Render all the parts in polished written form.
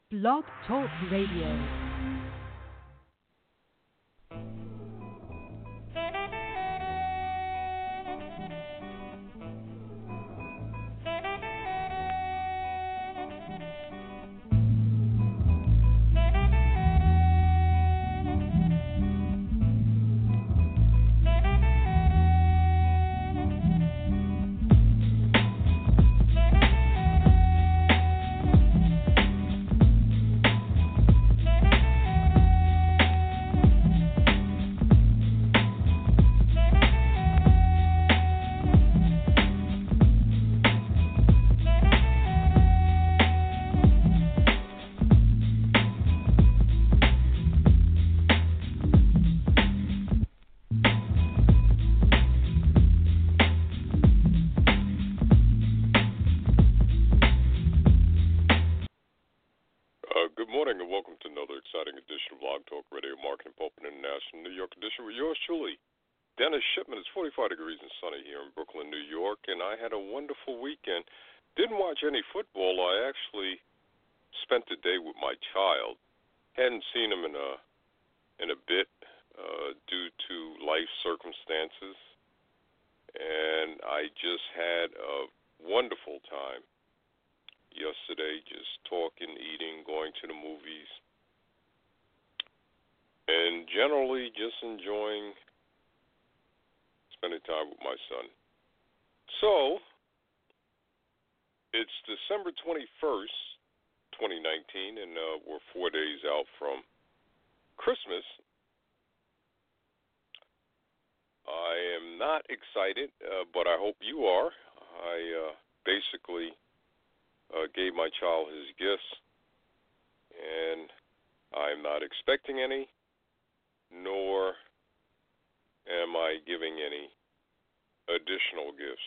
Blog Talk Radio. Good morning and welcome to another exciting edition of Blog Talk Radio Marketing Pulpit International New York edition with yours truly, Dennis Shipman. It's 45 degrees and sunny here in Brooklyn, New York, and I had a wonderful weekend. Didn't watch any football. I actually spent the day with my child. Hadn't seen him in a bit due to life circumstances, and I just had a wonderful time yesterday, just talking, eating, going to the movies, and generally just enjoying spending time with my son. So, it's December 21st, 2019, and we're 4 days out from Christmas. I am not excited, but I hope you are. I basically gave my child his gifts, and I'm not expecting any, nor am I giving any additional gifts.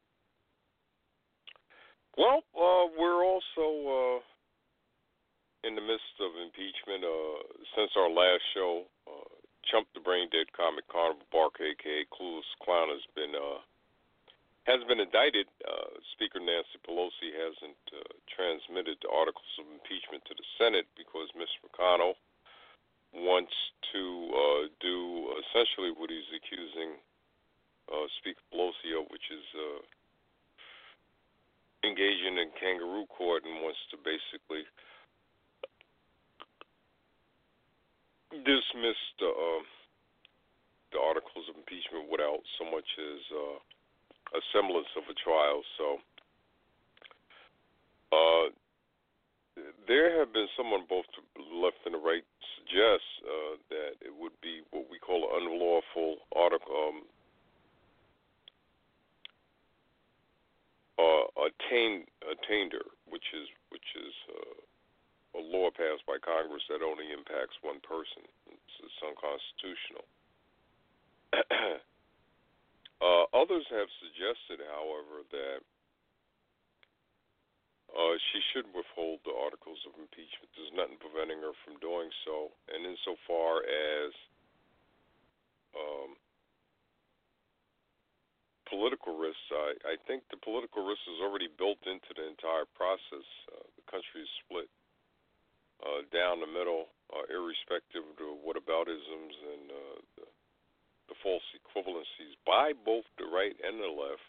Well, we're also in the midst of impeachment. Since our last show, Chump the Brain Dead Comic Carnival Barker, a.k.a. Clueless Clown, has been indicted. Speaker Nancy Pelosi hasn't transmitted the articles of impeachment to the Senate because Mitch McConnell wants to do essentially what he's accusing Speaker Pelosi of, which is engaging in kangaroo court, and wants to basically dismiss the articles of impeachment without so much as a semblance of a trial. So there have been some on both the left and the right suggest that it would be what we call an unlawful article, attainder, which is a law passed by Congress that only impacts one person. It's unconstitutional. Others have suggested, however, that she should withhold the articles of impeachment. There's nothing preventing her from doing so. And insofar as political risks, I think the political risk is already built into the entire process. The country is split down the middle, irrespective of the whataboutisms and the false equivalencies by both the right and the left.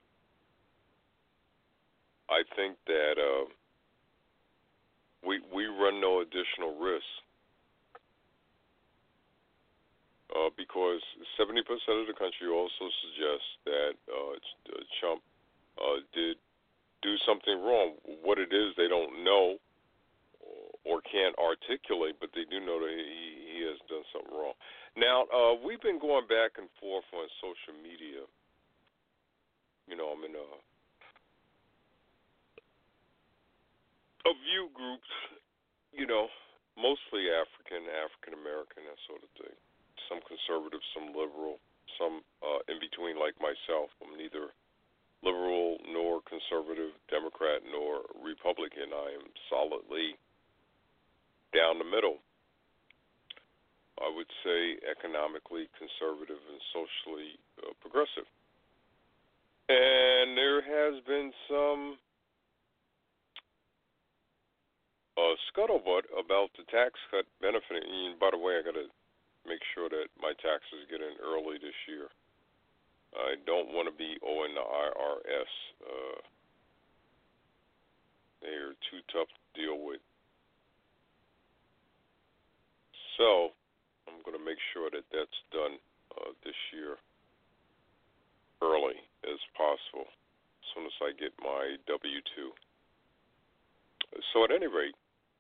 I think that we run no additional risk because 70% of the country also suggests that Trump did do something wrong. What it is, they don't know or can't articulate, but they do know that he has done something wrong. Now, we've been going back and forth on social media. You know, I'm in a few groups, you know, mostly African American, that sort of thing. Some conservative, some liberal, some in between like myself. I'm neither liberal nor conservative, Democrat nor Republican. I am solidly down the middle. I would say economically conservative and socially progressive. And there has been some scuttlebutt about the tax cut benefiting. And by the way, I got to make sure that my taxes get in early this year. I don't want to be owing the IRS. They are too tough to deal with. So I'm going to make sure that that's done this year early as possible, as soon as I get my W-2. So at any rate,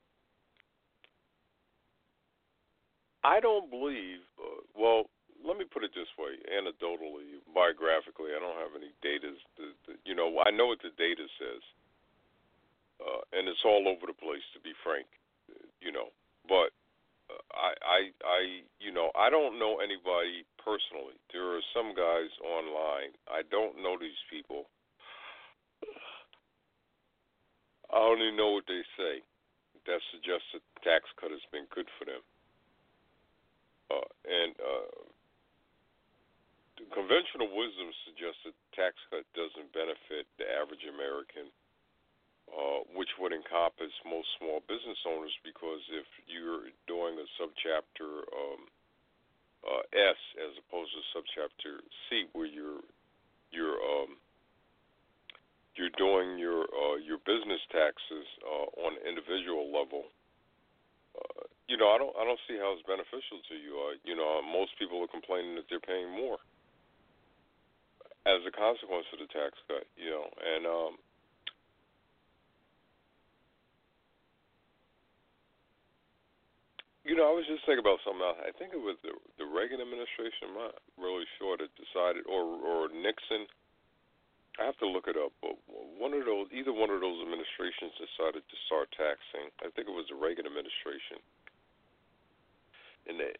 I don't believe, well, let me put it this way, anecdotally, biographically, I don't have any data. I know what the data says, and it's all over the place, to be frank, but I don't know anybody personally. There are some guys online. I don't know these people. I only know what they say. That suggests that the tax cut has been good for them. And conventional wisdom suggests that the tax cut doesn't benefit the average American, which would encompass most small business owners, because if you're doing a subchapter S as opposed to subchapter C, where you're doing your business taxes on an individual level, I don't see how it's beneficial to you. Most people are complaining that they're paying more as a consequence of the tax cut. And I was just thinking about something else. I think it was the Reagan administration. I'm not really sure that decided, or Nixon. I have to look it up, but either one of those administrations decided to start taxing. I think it was the Reagan administration in the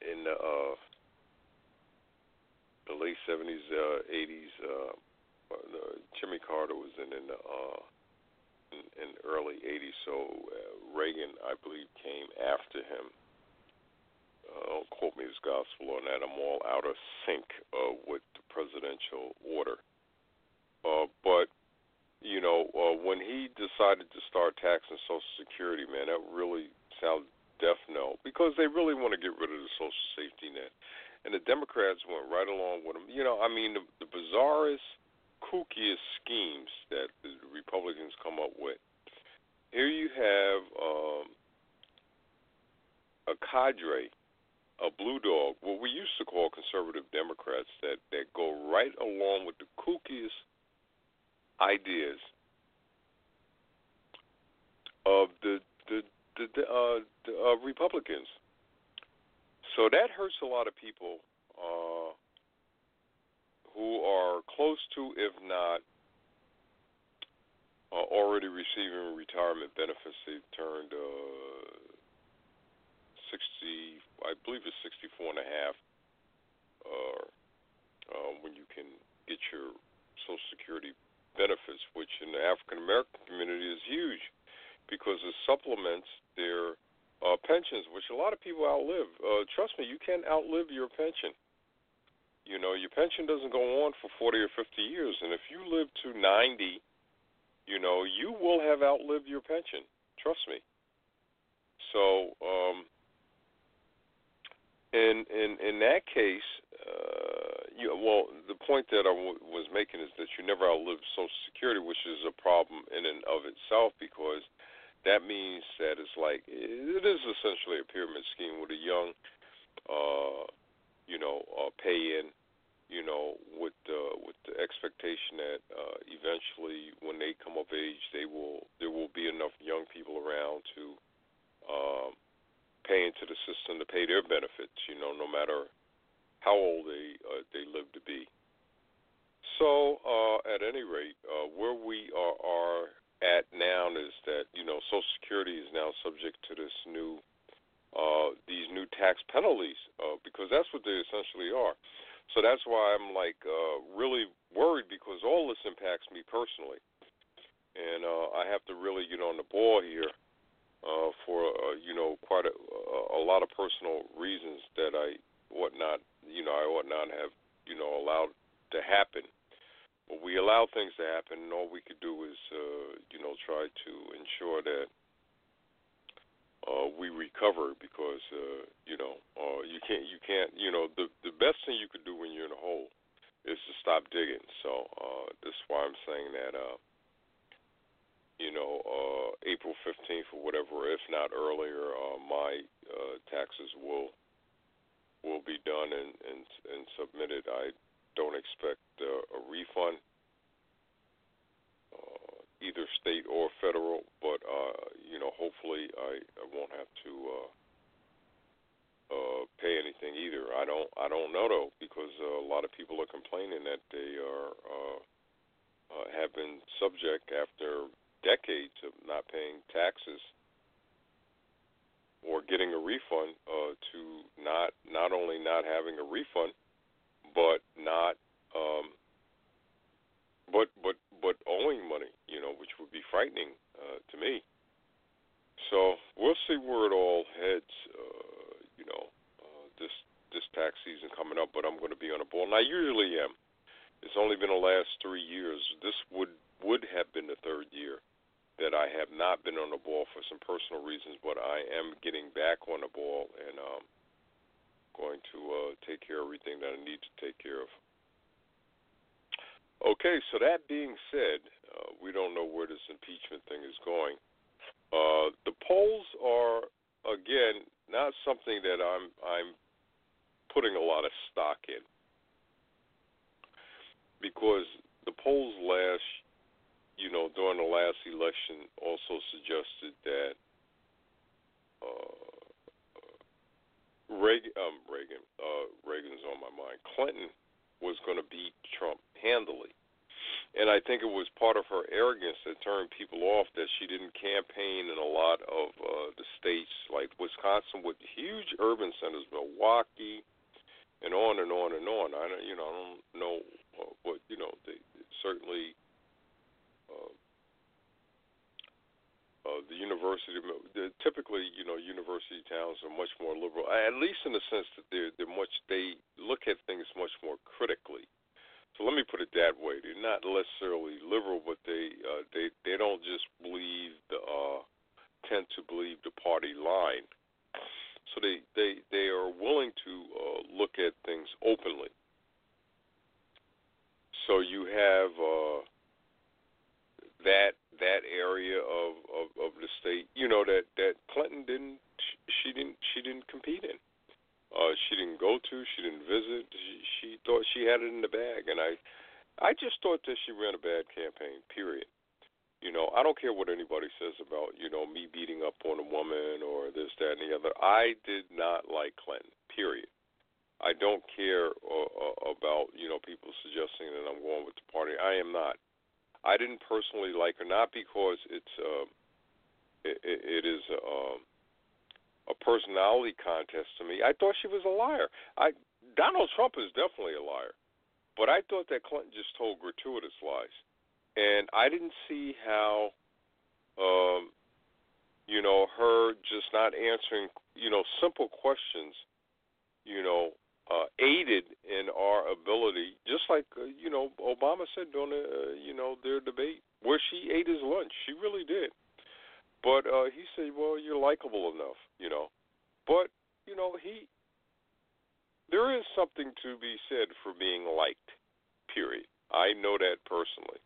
late 70s, 80s. Jimmy Carter was in the early 80s, so Reagan, I believe, came after him. Don't quote me as gospel on that. I'm all out of sync with the presidential order. But when he decided to start taxing Social Security, man, that really sounds death knell, because they really want to get rid of the Social Safety net. And the Democrats went right along with them. The bizarrest, kookiest schemes that the Republicans come up with. Here you have a cadre, a blue dog, what we used to call conservative Democrats, that go right along with the kookiest ideas of the Republicans. So that hurts a lot of people who are close to, if not already receiving retirement benefits. They've turned 60, I believe it's 64 and a half, when you can get your Social Security benefits, which in the African American community is huge, because it supplements their pensions, which a lot of people outlive. Trust me, you can outlive your pension. Your pension doesn't go on for 40 or 50 years, and if you live to 90, you will have outlived your pension. Trust me. So, in that case, the point that I was making is that you never outlive Social Security, which is a problem in and of itself, because that means that it is essentially a pyramid scheme with a young, pay in, with the expectation that eventually, when they come of age, there will be enough young people around to pay into the system to pay their benefits, no matter how old they live to be. So, at any rate, where we are at now is that Social Security is now subject to these new tax penalties, because that's what they essentially are. So that's why I'm really worried, because all this impacts me personally, and I have to really get on the ball here for quite a lot of personal reasons that I ought not have allowed to happen. But we allow things to happen, and all we could do is try to ensure that we recover because you can't the best thing you could do when you're in a hole is to stop digging. So this is why I'm saying that April 15th or whatever, if not earlier, my taxes will be done and submitted. I don't expect a refund, either state or federal, but hopefully I won't have to pay anything either. I don't know though, because a lot of people are complaining that they have been subject after decades of not paying taxes or getting a refund to not only not having a refund, but not but owing money, which would be frightening to me. So we'll see where it all heads. This tax season coming up, but I'm going to be on the ball, and I usually am. It's only been the last 3 years. This would have been the third year that I have not been on the ball for some personal reasons, but I am getting back on the ball and going to take care of everything that I need to take care of. Okay, so that being said, we don't know where this impeachment thing is going. The polls are, again, not something that I'm putting a lot of stock in, because the polls during the last election also suggested that Reagan's on my mind. Clinton was going to beat Trump handily. And I think it was part of her arrogance that turned people off, that she didn't campaign in a lot of the states like Wisconsin with huge urban centers, Milwaukee, and on and on and on. I don't know what they certainly the university. Typically, university towns are much more liberal, at least in the sense that they look at things much more critically. So let me put it that way: they're not necessarily liberal, but they don't just tend to believe the party line. So they are willing to look at things openly. So you have that area of the state, that Clinton didn't compete in. She didn't go to, she didn't visit. She thought she had it in the bag, and I just thought that she ran a bad campaign. Period. I don't care what anybody says about me beating up on a woman or this, that, and the other. I did not like Clinton. Period. I don't care about people suggesting that I'm going with the party. I am not. I didn't personally like her, not because it is a personality contest to me. I thought she was a liar. Donald Trump is definitely a liar, but I thought that Clinton just told gratuitous lies, and I didn't see how her just not answering simple questions aided in our ability, just like Obama said during their debate where she ate his lunch. She really did. But he said, well, you're likable enough, But, there is something to be said for being liked, period. I know that personally.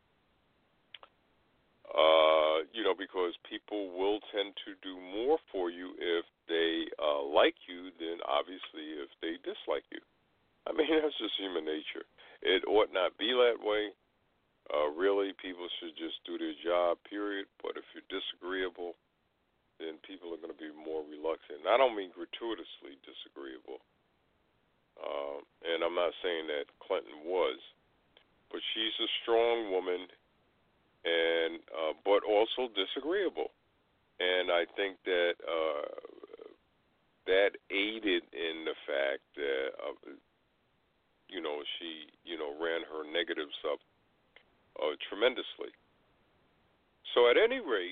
Because people will tend to do more for you if they like you than obviously if they dislike you. I mean, that's just human nature. It ought not be that way. Really, people should just do their job, period. But if you're disagreeable, then people are going to be more reluctant. And I don't mean gratuitously disagreeable. And I'm not saying that Clinton was. But she's a strong woman, and but also disagreeable. And I think that that aided in the fact that she ran her negatives up tremendously. So at any rate,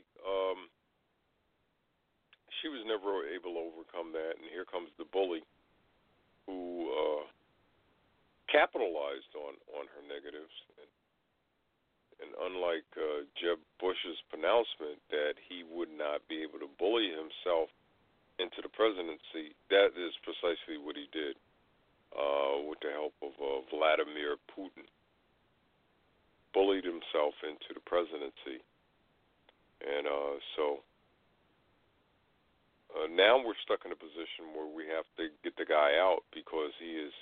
she was never able to overcome that, and here comes the bully who capitalized on her negatives. And unlike Jeb Bush's pronouncement that he would not be able to bully himself into the presidency, that is precisely what he did with the help of Vladimir Putin. Bullied himself into the presidency. And so now we're stuck in a position where we have to get the guy out because he is,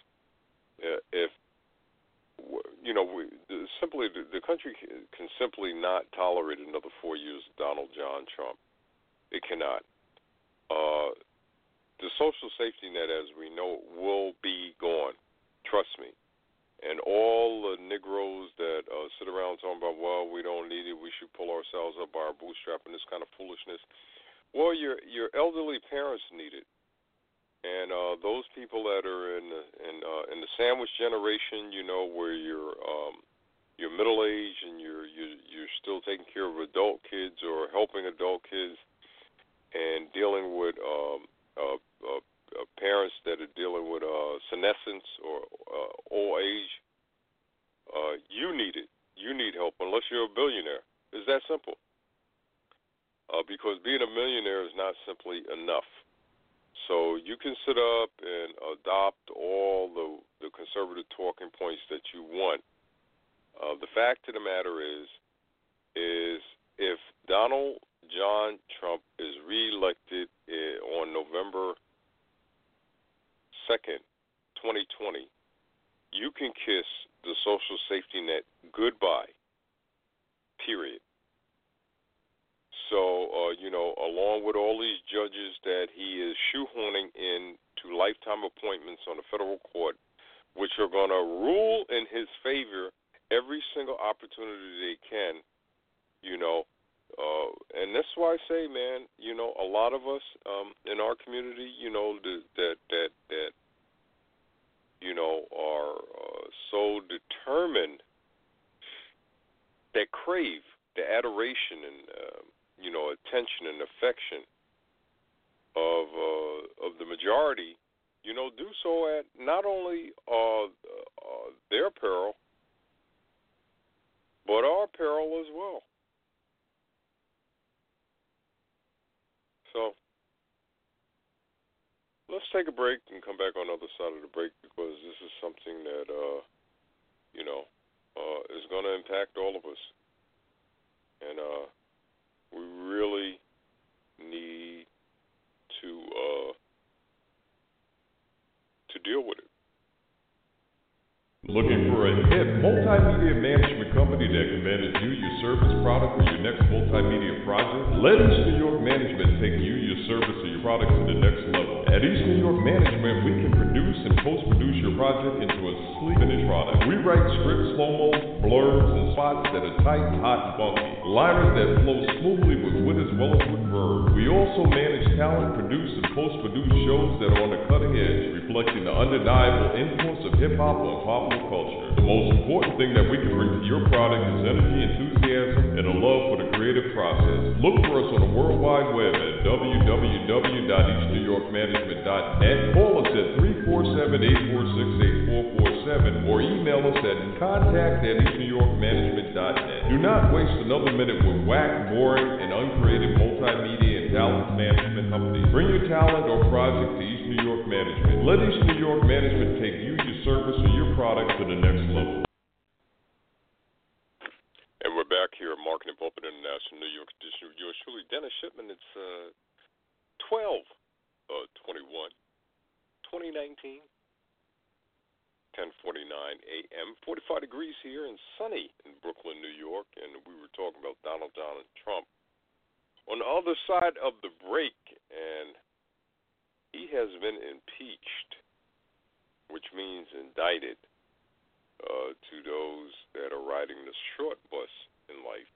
the country can simply not tolerate another 4 years of Donald John Trump. It cannot. The social safety net, as we know, will be gone. Trust me. And all the Negroes that sit around talking about, well, we don't need it, we should pull ourselves up by our bootstrap and this kind of foolishness. Well, your elderly parents need it, and those people that are in the sandwich generation, where you're middle aged and you're still taking care of adult kids or helping adult kids, and dealing with parents that are dealing with senescence or old age, you need it. You need help unless you're a billionaire. It's that simple. Because being a millionaire is not simply enough. So you can sit up and adopt all the conservative talking points that you want. The fact of the matter is if Donald John Trump is reelected on November 2nd, 2020, you can kiss the social safety net goodbye, period. So, along with all these judges that he is shoehorning into lifetime appointments on the federal court, which are going to rule in his favor every single opportunity they can, and that's why I say, man, a lot of us in our community, that are so determined, that crave the adoration and attention and affection of the majority, do so at not only their peril, but our peril as well. So let's take a break and come back on the other side of the break, because this is something that is going to impact all of us, and we really need to deal with it. Looking for a hip multimedia management company that can manage you, your service, product, or your next multimedia project? Let East New York Management take you, your service, or your product to the next level. At East New York Management, we can produce and post-produce your project into a sleek finished product. We write scripts, slow-mo, blurbs, and spots that are tight, hot, and funky. Liners that flow smoothly with wit as well as with verb. We also manage talent, produce, and post-produce shows that are on the cutting edge, reflecting the undeniable influence of hip-hop on popular culture. The most important thing that we can bring to your product is energy, enthusiasm, and a love for the creative process. Look for us on the World Wide Web at www.eastnewyorkmanagement.net. Call us at 347-846-8447 or email us at contact@eastnewyorkmanagement.net. Do not waste another minute with whack, boring, and uncreative multimedia and talent management companies. Bring your talent or project to East New York Management. Let East New York Management take you, your service, or your product to the next level. And we're back here at Marketing Pulpit International, New York edition of yours truly, Dennis Shipman. It's 12/21/2019, 10:49 a.m., 45 degrees here and sunny in Brooklyn, New York. And we were talking about Donald John Trump on the other side of the break, and he has been impeached, which means indicted, to those that are riding the short bus in life.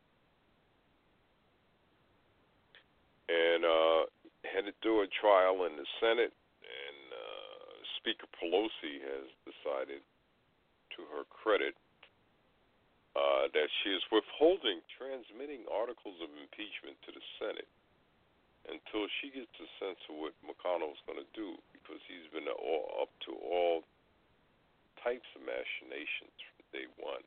And headed through a trial in the Senate, and Speaker Pelosi has decided, to her credit, that she is withholding transmitting articles of impeachment to the Senate until she gets a sense of what McConnell's going to do, because he's been up to all types of machinations from day one.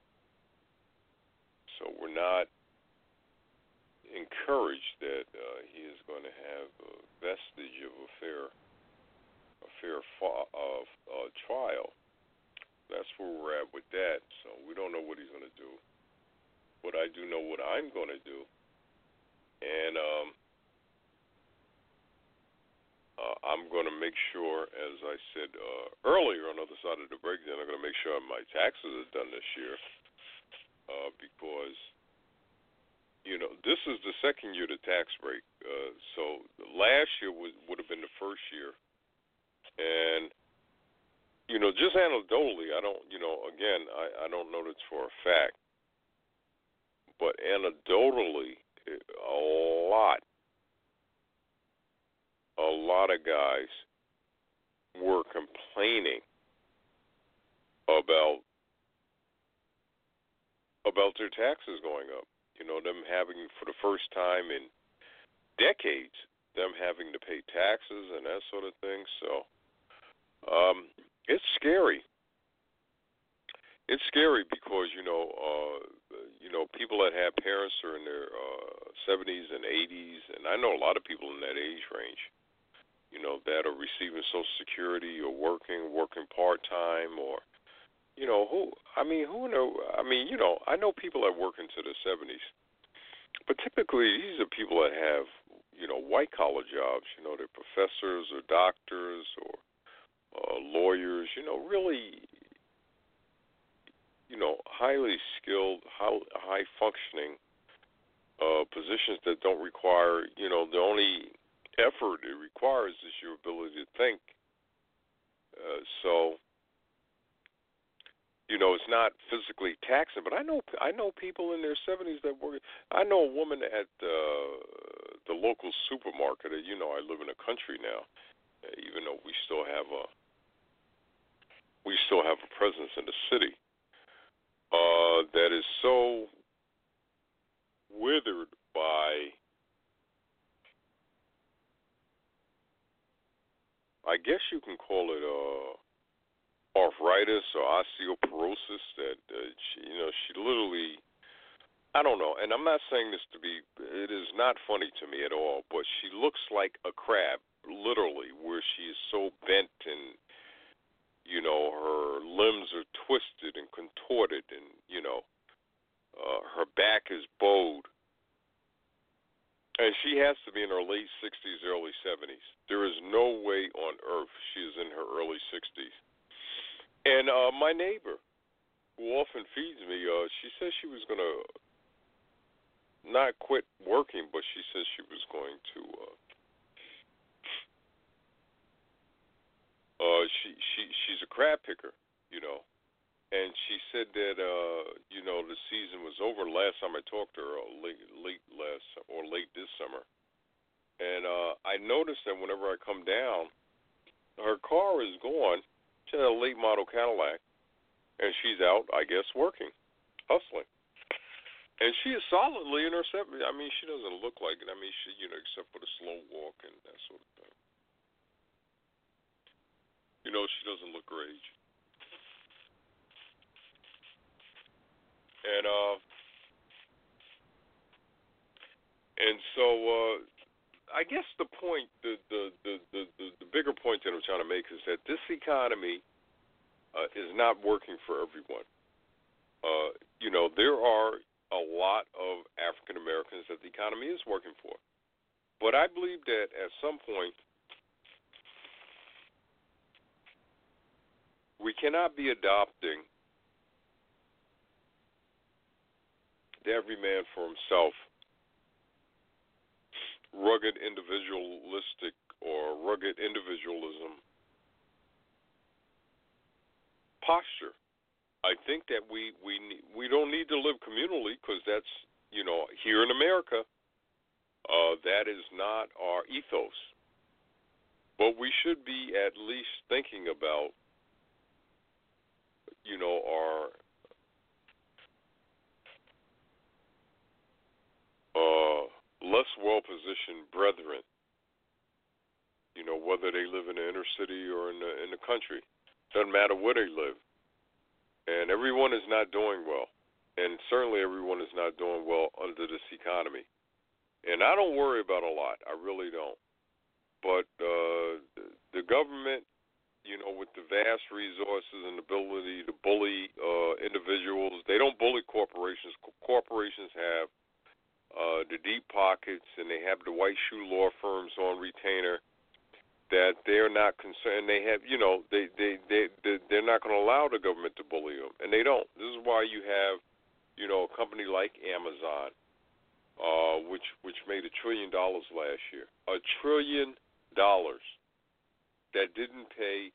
So we're not encouraged that he is going to have a vestige of trial. That's where we're at with that. So we don't know what he's going to do. But I do know what I'm going to do. And I'm going to make sure, as I said earlier on the other side of the breakdown, I'm going to make sure my taxes are done this year because, this is the second year of the tax break. So last year would have been the first year. And, just anecdotally, I don't, again, I don't know this for a fact, but anecdotally, a lot of guys were complaining about their taxes going up. Them having, for the first time in decades, them having to pay taxes and that sort of thing. So it's scary. It's scary because, people that have parents who are in their 70s and 80s, and I know a lot of people in that age range, that are receiving Social Security or working part-time or, I know people that work into their 70s, but typically these are people that have, white-collar jobs, they're professors or doctors or lawyers, really, highly skilled, high-functioning positions that don't require, the only effort it requires is your ability to think. So, it's not physically taxing, but I know people in their 70s that work. I know a woman at the local supermarket. I live in the country now, even though we still have a presence in the city. That is so withered by, I guess you can call it arthritis or osteoporosis, that she literally, I don't know, and I'm not saying this to be, it is not funny to me at all, but she looks like a crab, literally, where she is so bent and, her limbs are twisted and contorted and, her back is bowed. And she has to be in her late 60s, early 70s. There is no way on earth she is in her early 60s. And my neighbor, who often feeds me, she says she was going to not quit working, but she says she was going to. She's a crab picker, and she said that the season was over. Last time I talked to her, late this summer, and I noticed that whenever I come down, her car is gone. She had a late model Cadillac, and she's out, I guess, working, hustling. And she is solidly in her 70s. I mean, she doesn't look like it. I mean, she, except for the slow walk and that sort of thing. She doesn't look her age. And so I guess the point, the bigger point that I'm trying to make is that this economy is not working for everyone. There are a lot of African Americans that the economy is working for. But I believe that at some point we cannot be adopting the every man for himself, rugged individualistic or rugged individualism posture. I think that we don't need to live communally because that's, here in America, that is not our ethos. But we should be at least thinking about, our less well-positioned brethren, whether they live in the inner city or in the country. Doesn't matter where they live. And everyone is not doing well. And certainly everyone is not doing well under this economy. And I don't worry about a lot. I really don't. But the government, with the vast resources and ability to bully individuals. They don't bully corporations. Corporations have the deep pockets, and they have the white shoe law firms on retainer that they're not concerned. They have, they're not going to allow the government to bully them, and they don't. This is why you have, a company like Amazon, which made $1 trillion last year. $1 trillion that didn't pay.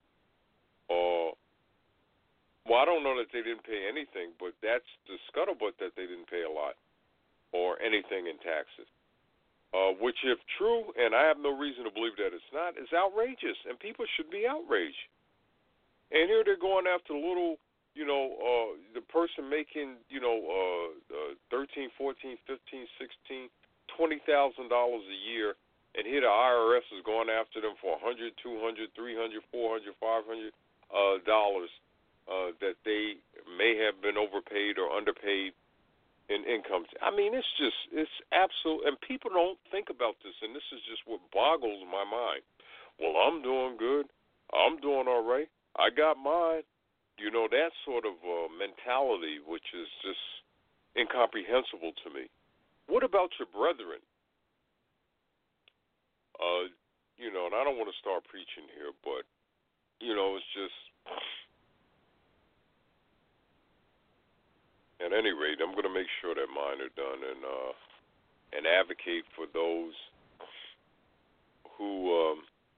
I don't know that they didn't pay anything, but that's the scuttlebutt that they didn't pay a lot or anything in taxes. Which, if true, and I have no reason to believe that it's not, is outrageous, and people should be outraged. And here they're going after the little, the person making, $13, $14, $15, $16, $20,000 a year, and here the IRS is going after them for $100, $200, $300, $400, $500 that they may have been overpaid or underpaid in income. I mean, it's absolute, and people don't think about this, and this is just what boggles my mind. Well, I'm doing good. I'm doing all right. I got mine. That sort of mentality, which is just incomprehensible to me. What about your brethren? And I don't want to start preaching here, but, it's just, at any rate, I'm going to make sure that mine are done and advocate for those who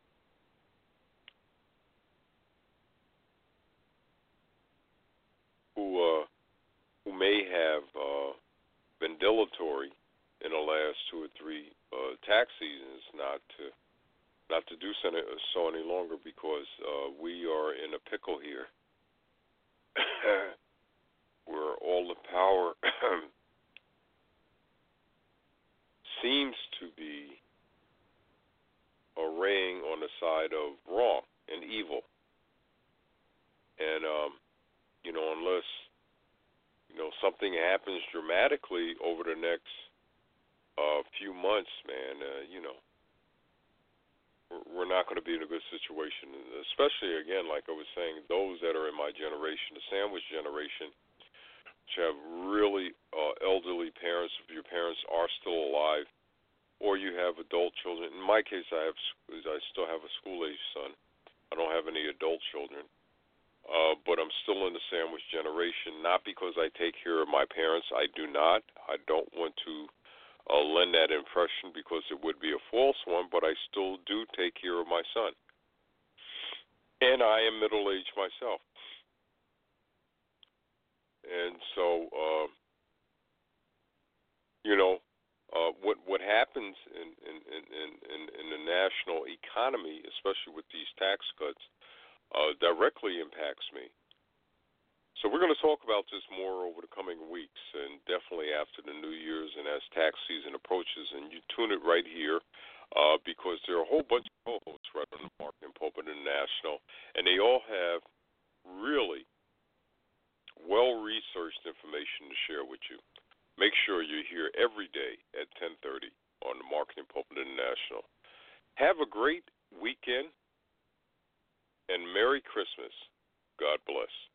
may have been dilatory in the last 2 or 3 tax seasons not to do so any longer, because we are in a pickle here where all the power seems to be arraying on the side of wrong and evil. And, unless, something happens dramatically over the next few months, man, we're not going to be in a good situation, especially, again, like I was saying, those that are in my generation, the sandwich generation, which have really elderly parents, if your parents are still alive, or you have adult children. In my case, I still have a school-age son. I don't have any adult children. But I'm still in the sandwich generation, not because I take care of my parents. I do not. I don't want to lend that impression, because it would be a false one, but I still do take care of my son. And I am middle-aged myself. And so, what happens in the national economy, especially with these tax cuts, directly impacts me. So we're going to talk about this more over the coming weeks, and definitely after the New Year's and as tax season approaches. And you tune it right here, because there are a whole bunch of co-hosts right on the Marketing Pulpit International, and they all have really well-researched information to share with you. Make sure you're here every day at 10:30 on the Marketing Pulpit International. Have a great weekend, and Merry Christmas. God bless.